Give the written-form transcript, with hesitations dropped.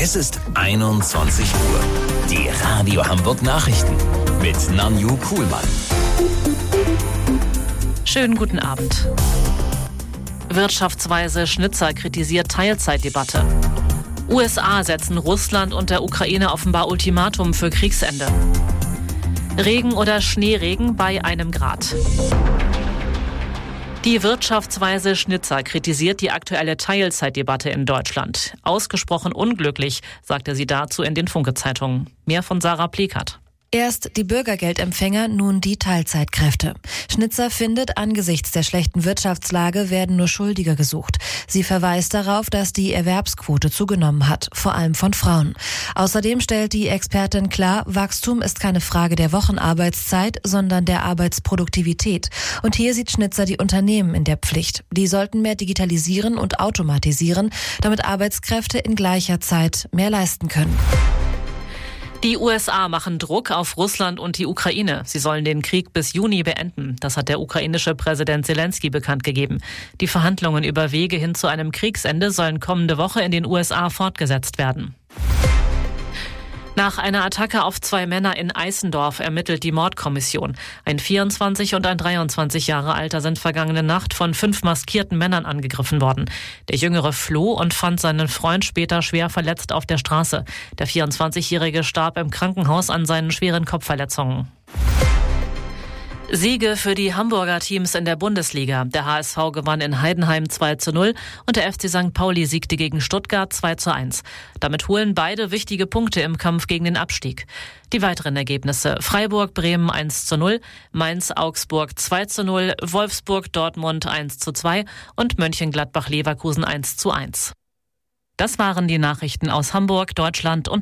Es ist 21 Uhr. Die Radio Hamburg Nachrichten mit Nanju Kuhlmann. Schönen guten Abend. Wirtschaftsweise Schnitzer kritisiert Teilzeitdebatte. USA setzen Russland und der Ukraine offenbar Ultimatum für Kriegsende. Regen oder Schneeregen bei 1 Grad. Die Wirtschaftsweise Schnitzer kritisiert die aktuelle Teilzeitdebatte in Deutschland. Ausgesprochen unglücklich, sagte sie dazu in den Funke-Zeitungen. Mehr von Sarah Plekert. Erst die Bürgergeldempfänger, nun die Teilzeitkräfte. Schnitzer findet, angesichts der schlechten Wirtschaftslage werden nur Schuldige gesucht. Sie verweist darauf, dass die Erwerbsquote zugenommen hat, vor allem von Frauen. Außerdem stellt die Expertin klar, Wachstum ist keine Frage der Wochenarbeitszeit, sondern der Arbeitsproduktivität. Und hier sieht Schnitzer die Unternehmen in der Pflicht. Die sollten mehr digitalisieren und automatisieren, damit Arbeitskräfte in gleicher Zeit mehr leisten können. Die USA machen Druck auf Russland und die Ukraine. Sie sollen den Krieg bis Juni beenden. Das hat der ukrainische Präsident Zelensky bekannt gegeben. Die Verhandlungen über Wege hin zu einem Kriegsende sollen kommende Woche in den USA fortgesetzt werden. Nach einer Attacke auf 2 Männer in Eisendorf ermittelt die Mordkommission. Ein 24 und ein 23 Jahre Alter sind vergangene Nacht von 5 maskierten Männern angegriffen worden. Der Jüngere floh und fand seinen Freund später schwer verletzt auf der Straße. Der 24-Jährige starb im Krankenhaus an seinen schweren Kopfverletzungen. Siege für die Hamburger Teams in der Bundesliga. Der HSV gewann in Heidenheim 2:0 und der FC St. Pauli siegte gegen Stuttgart 2:1. Damit holen beide wichtige Punkte im Kampf gegen den Abstieg. Die weiteren Ergebnisse: Freiburg-Bremen 1:0, Mainz-Augsburg 2:0, Wolfsburg-Dortmund 1:2 und Mönchengladbach-Leverkusen 1:1. Das waren die Nachrichten aus Hamburg, Deutschland und